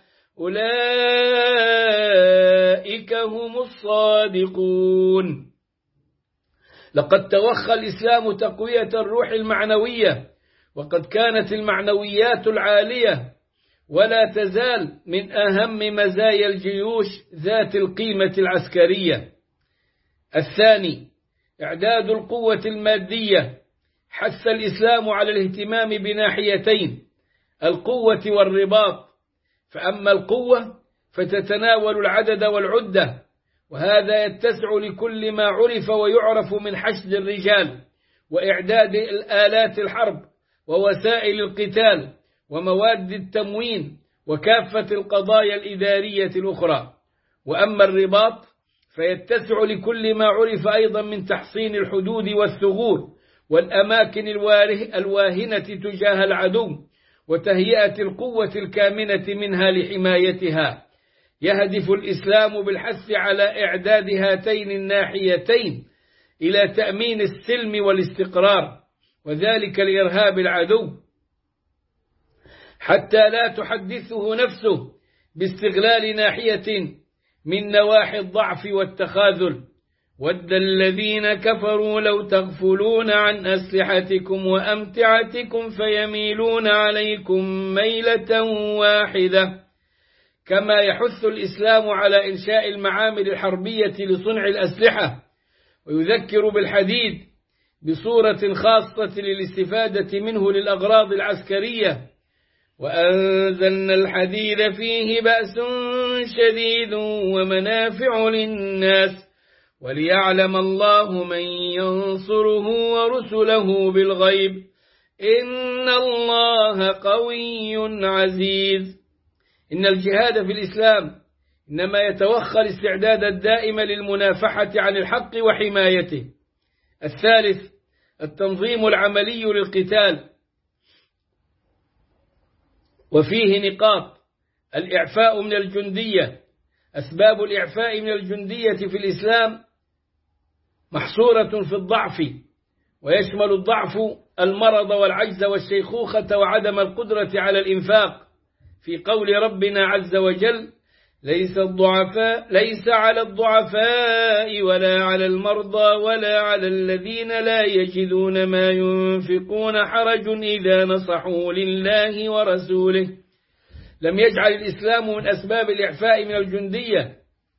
A: أولئك هم الصادقون. لقد توخى الإسلام تقوية الروح المعنوية، وقد كانت المعنويات العالية ولا تزال من أهم مزايا الجيوش ذات القيمة العسكرية. الثاني، إعداد القوة المادية. حث الإسلام على الاهتمام بناحيتين: القوة والرباط. فأما القوة فتتناول العدد والعدة، وهذا يتسع لكل ما عرف ويعرف من حشد الرجال وإعداد الآلات الحرب ووسائل القتال ومواد التموين وكافة القضايا الإدارية الأخرى. وأما الرباط فيتسع لكل ما عرف أيضا من تحصين الحدود والثغور والأماكن الواهنة تجاه العدو وتهيئة القوة الكامنة منها لحمايتها. يهدف الإسلام بالحث على إعداد هاتين الناحيتين إلى تأمين السلم والاستقرار، وذلك لإرهاب العدو حتى لا تحدثه نفسه باستغلال ناحية من نواحي الضعف والتخاذل. ود الذين كفروا لو تغفلون عن أسلحتكم وأمتعتكم فيميلون عليكم ميلة واحدة. كما يحث الإسلام على إنشاء المعامل الحربية لصنع الأسلحة، ويذكر بالحديد بصورة خاصة للاستفادة منه للأغراض العسكرية. وأنزلنا الحديد فيه بأس شديد ومنافع للناس وليعلم الله من ينصره ورسله بالغيب إن الله قوي عزيز. إن الجهاد في الإسلام إنما يتوخى الاستعداد الدائم للمنافحة عن الحق وحمايته. الثالث، التنظيم العملي للقتال، وفيه نقاط: الإعفاء من الجندية. أسباب الإعفاء من الجندية في الإسلام محصورة في الضعف، ويشمل الضعف المرض والعجز والشيخوخة وعدم القدرة على الإنفاق، في قول ربنا عز وجل: ليس على الضعفاء ولا على المرضى ولا على الذين لا يجدون ما ينفقون حرج إذا نصحوا لله ورسوله. لم يجعل الإسلام من أسباب الإعفاء من الجندية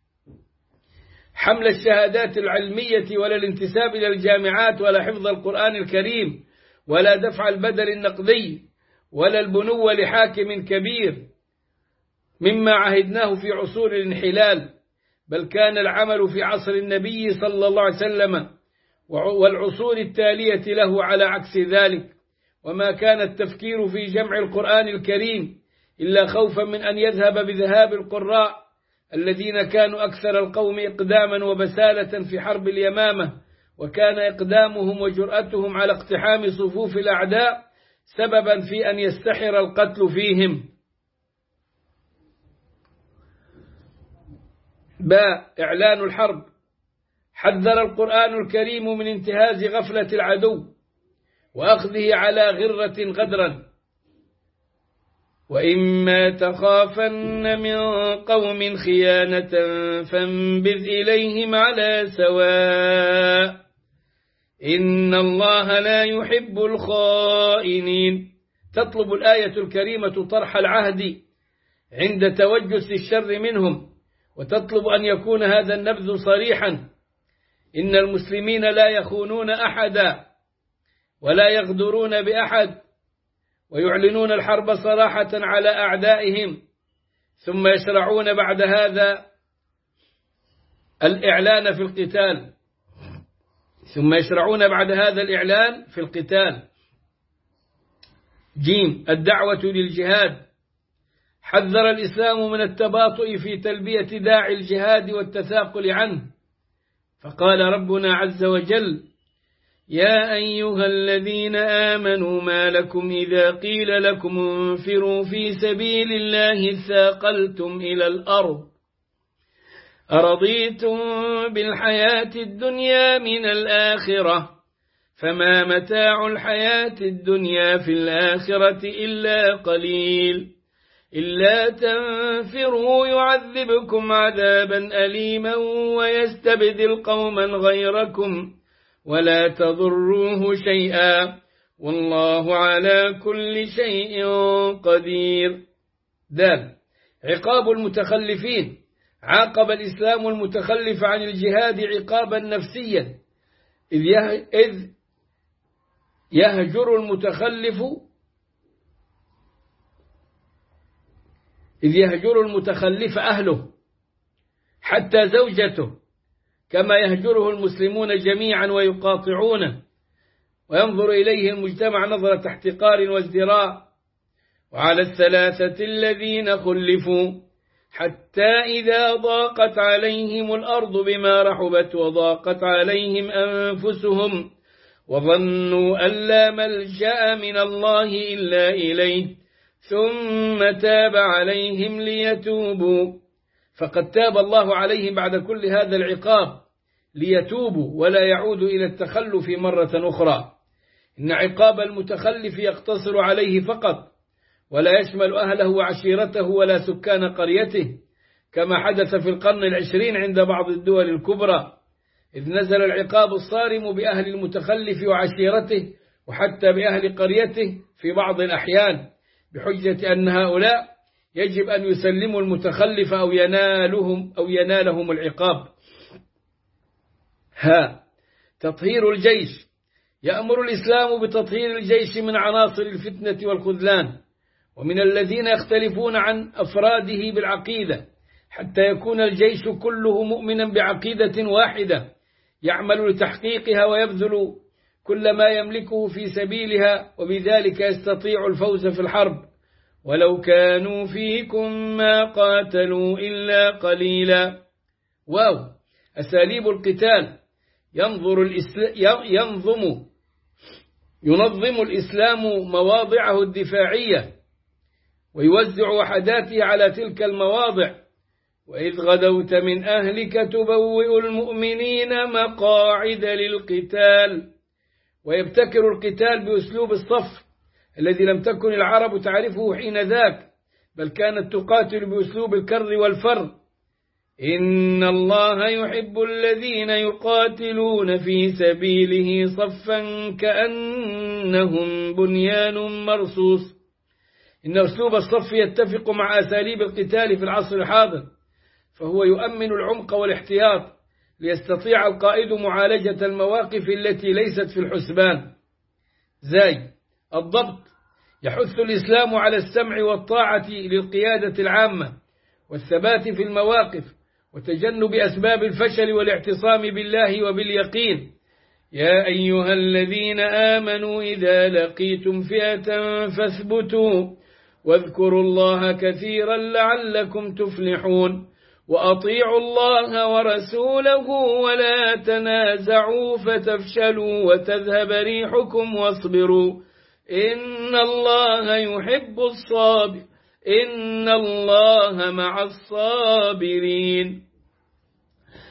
A: حمل الشهادات العلمية ولا الانتساب إلى الجامعات ولا حفظ القرآن الكريم ولا دفع البدل النقدي ولا البنو لحاكم كبير مما عهدناه في عصور الانحلال، بل كان العمل في عصر النبي صلى الله عليه وسلم والعصور التالية له على عكس ذلك. وما كان التفكير في جمع القرآن الكريم إلا خوفا من أن يذهب بذهاب القراء الذين كانوا أكثر القوم إقداما وبسالة في حرب اليمامة، وكان إقدامهم وجرأتهم على اقتحام صفوف الأعداء سببا في أن يستحر القتل فيهم. باء إعلان الحرب. حذر القرآن الكريم من انتهاز غفلة العدو وأخذه على غرة غدرا. وإما تخافن من قوم خيانة فانبذ إليهم على سواء إن الله لا يحب الخائنين. تطلب الآية الكريمة طرح العهد عند توجس الشر منهم، وتطلب أن يكون هذا النبذ صريحا. إن المسلمين لا يخونون أحدا ولا يغدرون بأحد، ويعلنون الحرب صراحة على أعدائهم، ثم يشرعون بعد هذا الإعلان في القتال. جيم الدعوة للجهاد. حذر الإسلام من التباطؤ في تلبية داعي الجهاد والتثاقل عنه، فقال ربنا عز وجل: يا أيها الذين آمنوا ما لكم إذا قيل لكم انفروا في سبيل الله اثاقلتم إلى الأرض أرضيتم بالحياة الدنيا من الآخرة فما متاع الحياة الدنيا في الآخرة إلا قليل إلا تنفروا يعذبكم عذابا أليما ويستبدل قوما غيركم ولا تضروه شيئا والله على كل شيء قدير. دال عقاب المتخلفين. عاقب الإسلام المتخلف عن الجهاد عقابا نفسيا، إذ يهجر المتخلف أهله حتى زوجته، كما يهجره المسلمون جميعا ويقاطعونه، وينظر إليه المجتمع نظرة احتقار وازدراء. وعلى الثلاثة الذين خلفوا حتى إذا ضاقت عليهم الأرض بما رحبت وضاقت عليهم أنفسهم وظنوا أن لا ملجأ من الله إلا إليه ثم تاب عليهم ليتوبوا. فقد تاب الله عليهم بعد كل هذا العقاب ليتوبوا ولا يعودوا إلى التخلف مرة أخرى. إن عقاب المتخلف يقتصر عليه فقط، ولا يشمل أهله وعشيرته ولا سكان قريته، كما حدث في القرن العشرين عند بعض الدول الكبرى، إذ نزل العقاب الصارم بأهل المتخلف وعشيرته وحتى بأهل قريته في بعض الأحيان، بحجة أن هؤلاء يجب أن يسلموا المتخلف أو ينالهم العقاب. تطهير الجيش. يأمر الإسلام بتطهير الجيش من عناصر الفتنة والخذلان ومن الذين يختلفون عن أفراده بالعقيدة، حتى يكون الجيش كله مؤمنا بعقيدة واحدة يعمل لتحقيقها ويبذل كل ما يملكه في سبيلها، وبذلك يستطيع الفوز في الحرب. ولو كانوا فيكم ما قاتلوا إلا قليلا. أساليب القتال. ينظم الإسلام مواضعه الدفاعية ويوزع وحداته على تلك المواضع. وإذ غدوت من أهلك تبوئ المؤمنين مقاعد للقتال. ويبتكر القتال بأسلوب الصف الذي لم تكن العرب تعرفه حين ذاك، بل كانت تقاتل بأسلوب الكر والفر. إن الله يحب الذين يقاتلون في سبيله صفا كأنهم بنيان مرصوص. إن أسلوب الصف يتفق مع أساليب القتال في العصر الحاضر، فهو يؤمن العمق والاحتياط ليستطيع القائد معالجة المواقف التي ليست في الحسبان. الضبط. يحث الإسلام على السمع والطاعة للقيادة العامة والثبات في المواقف وتجنب أسباب الفشل والاعتصام بالله وباليقين. يا أيها الذين آمنوا إذا لقيتم فئة فاثبتوا واذكروا الله كثيرا لعلكم تفلحون وأطيعوا الله ورسوله ولا تنازعوا فتفشلوا وتذهب ريحكم واصبروا إن الله مع الصابرين.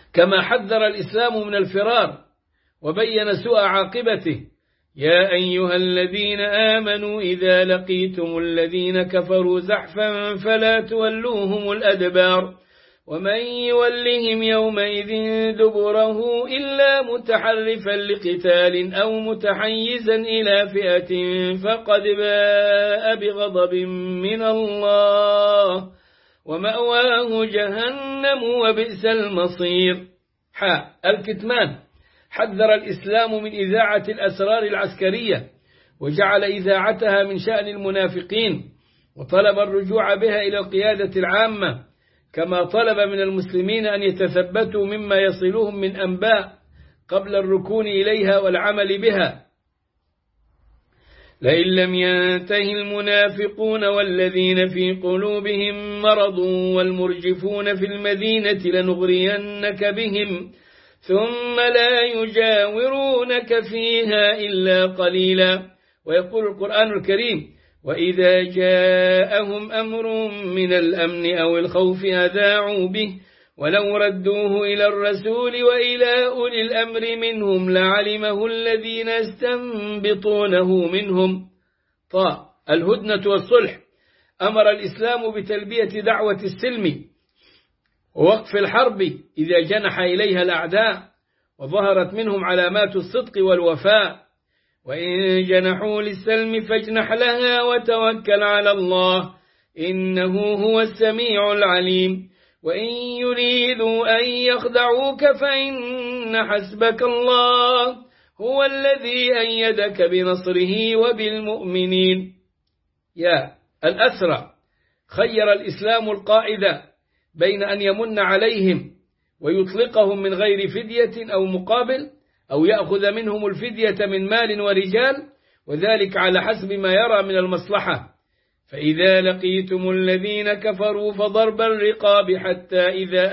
A: كما حذر الإسلام من الفرار وبين سوء عاقبته: يا أيها الذين آمنوا إذا لقيتم الذين كفروا زحفا فلا تولوهم الأدبار ومن يولهم يومئذ دبره إلا متحرفا لقتال أو متحيزا إلى فئة فقد باء بغضب من الله ومأواه جهنم وبئس المصير. الكتمان: حذر الإسلام من إذاعة الأسرار العسكرية وجعل إذاعتها من شأن المنافقين، وطلب الرجوع بها إلى القيادة العامة، كما طلب من المسلمين أن يتثبتوا مما يصلهم من أنباء قبل الركون إليها والعمل بها. لئن لم ينته المنافقون والذين في قلوبهم مرض والمرجفون في المدينة لنغرينك بهم ثم لا يجاورونك فيها إلا قليلا. ويقول القرآن الكريم: وإذا جاءهم أمر من الأمن أو الخوف أذاعوا به ولو ردوه إلى الرسول وإلى أولي الأمر منهم لعلمه الذين يستنبطونه منهم. الهدنة والصلح: أمر الإسلام بتلبية دعوة السلم ووقف الحرب إذا جنح إليها الأعداء وظهرت منهم علامات الصدق والوفاء. وإن جنحوا للسلم فاجنح لها وتوكل على الله إنه هو السميع العليم. وإن يريدوا أن يخدعوك فإن حسبك الله هو الذي أيدك بنصره وبالمؤمنين. الأسرى: خير الإسلام القائد بين أن يمن عليهم ويطلقهم من غير فدية أو مقابل، أو يأخذ منهم الفدية من مال ورجال، وذلك على حسب ما يرى من المصلحة. فإذا لقيتم الذين كفروا فضرب الرقاب حتى إذا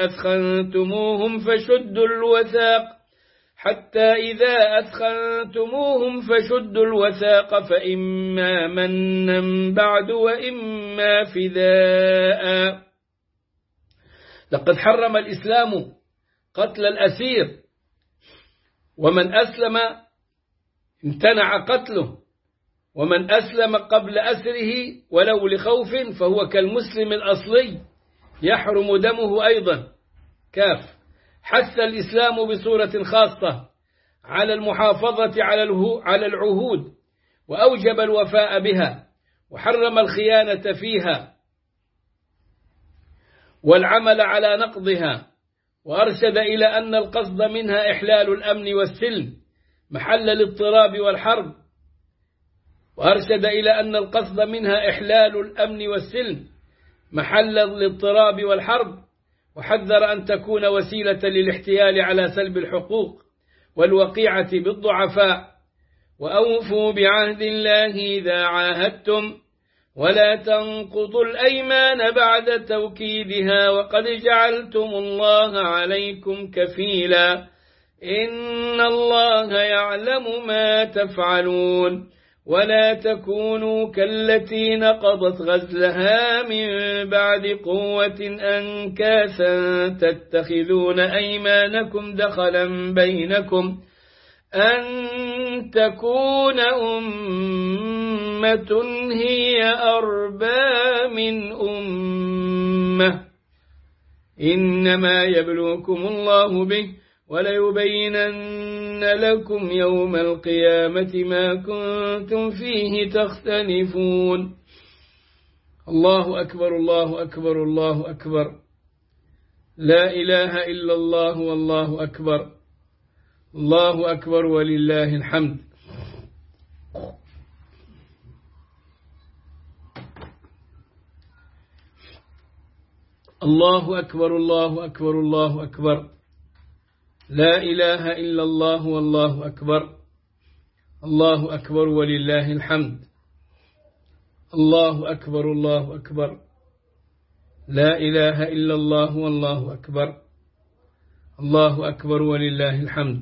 A: أثخنتموهم فشدوا الوثاق فإما منا بعد وإما فداء. لقد حرم الإسلام قتل الأسير، ومن أسلم امتنع قتله، ومن أسلم قبل أسره ولو لخوف فهو كالمسلم الأصلي يحرم دمه أيضا. حث الإسلام بصورة خاصة على المحافظة على العهود، وأوجب الوفاء بها، وحرم الخيانة فيها والعمل على نقضها، وأرشد إلى أن القصد منها إحلال الأمن والسلم محل الاضطراب والحرب، وحذر أن تكون وسيلة للاحتيال على سلب الحقوق والوقيعة بالضعفاء. وأوفوا بعهد الله إذا عاهدتم ولا تنقضوا الأيمان بعد توكيدها وقد جعلتم الله عليكم كفيلا إن الله يعلم ما تفعلون. ولا تكونوا كالتي نقضت غزلها من بعد قوة أنكاثا تتخذون أيمانكم دخلا بينكم أن تكون أمة هي أربى من أمة إنما يبلوكم الله به وليبينن لكم يوم القيامة ما كنتم فيه تختلفون. الله أكبر الله أكبر الله أكبر، لا إله إلا الله والله أكبر، الله أكبر ولله الحمد. الله أكبر الله أكبر الله أكبر، لا إله إلا الله والله أكبر، الله أكبر ولله الحمد. الله أكبر الله أكبر، لا إله إلا الله والله أكبر، الله أكبر ولله الحمد.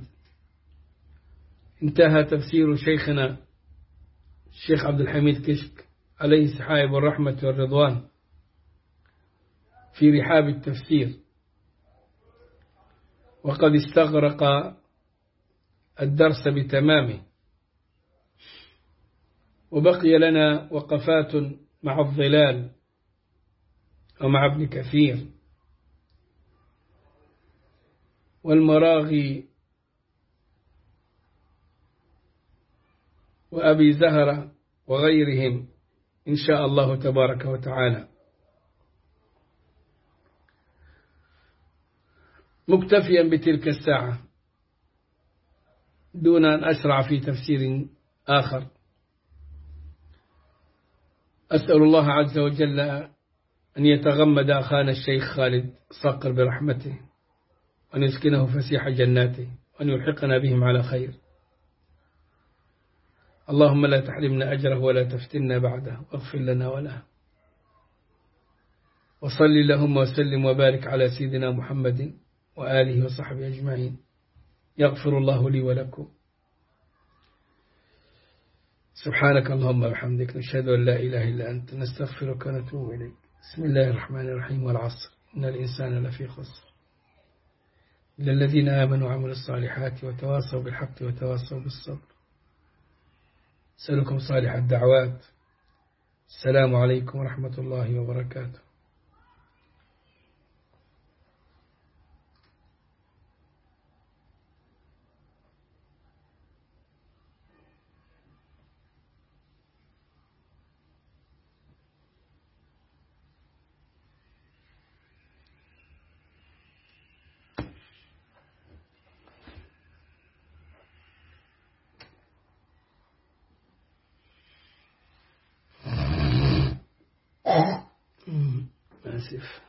A: انتهى تفسير شيخنا الشيخ عبد الحميد كشك عليه سحائب الرحمة والرضوان في رحاب التفسير، وقد استغرق الدرس بتمامه، وبقي لنا وقفات مع الظلال ومع ابن كثير والمراغي وأبي زهرة وغيرهم إن شاء الله تبارك وتعالى، مكتفيا بتلك الساعة دون أن أشرع في تفسير آخر. أسأل الله عز وجل أن يتغمد أخانا الشيخ خالد صقر برحمته، وأن يسكنه فسيح جناته، وأن يلحقنا بهم على خير. اللهم لا تحرمنا أجره ولا تفتنا بعده، واغفر لنا وله. وصل اللهم وسلم وبارك على سيدنا محمد وآله وصحبه أجمعين. يغفر الله لي ولكم. سبحانك اللهم وبحمدك، نشهد أن لا إله إلا أنت، نستغفرك ونتوب إليك. بسم الله الرحمن الرحيم. والعصر إن الإنسان لفي خسر إلا الذين آمنوا وعملوا الصالحات وتواصوا بالحق وتواصوا بالصبر. أسألكم صالح الدعوات. السلام عليكم ورحمة الله وبركاته. آسف.